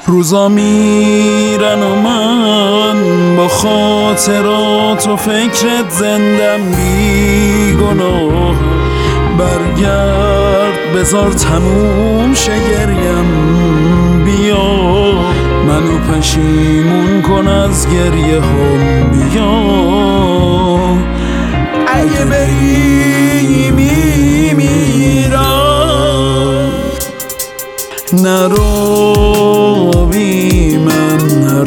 روزا میرن و من با خاطرات و فکرت زندم بی گناه. برگرد بذار تموم شه گریم، بیا منو پشیمون کن از گریه هم، بیا اگه بری میمیرم. نرو بی من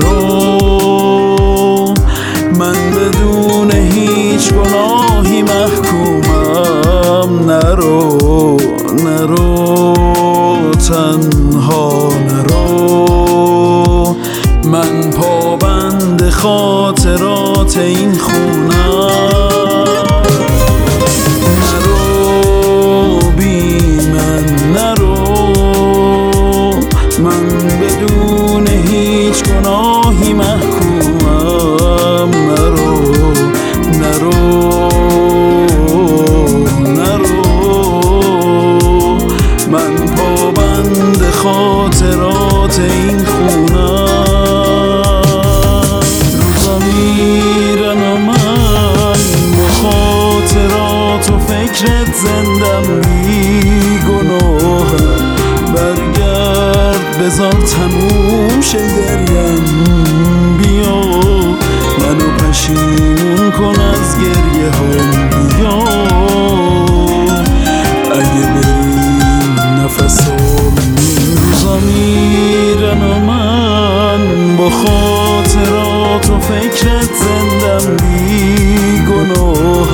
نرو، من بدون هیچ گناهی محکومم. نرو نرو تنها نرو، من پابند خاطرات این خونم. نرو بی من نرو، من بدون هیچ گناهی محکومم. نرو نرو نرو، من پابند خاطرات این خونم. روزا میرن و من با خاطرات و فکرت زندم بی گناه. برگرد بذار تموم شه گریم، بیا منو پشیمون کن از گریه هم، بیا اگه بریم نفسام. روزا میرن و من با خاطرات و فکرت زندم بی گناه.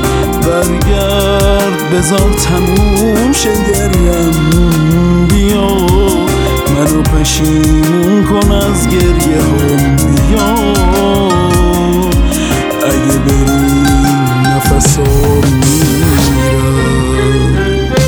برگرد بذار تموم شه گریم، بیا منو پشیمون کن از گریه هم، بیا اگه بریم نفسام میرم.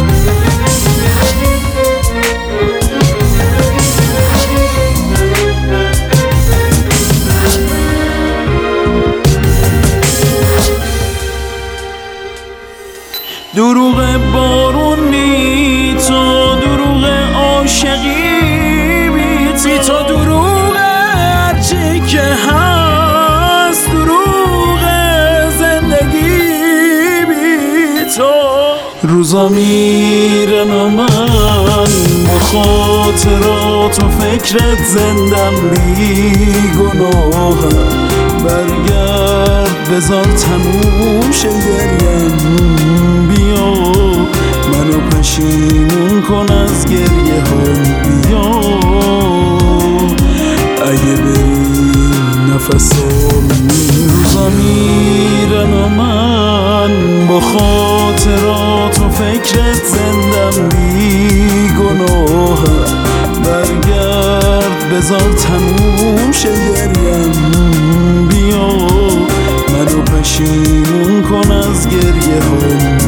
دروغ بارون بی تو، دروغ عاشقی بی تو، دروغ هرچی که هست، دروغ زندگی بی تو. روزا میرن و من با خاطرات و فکرت زندم بی گناه. برگرد بذار تموم شه گریم، بیا منو پشیمون کن از گریه هم، بیا اگه بریم نفسام. روزا میرن و من با خاطرات و فکرت زندم بی گناه. برگرد بذار تموم شه گریم، بیا منو پشیمون کن از گریه هم،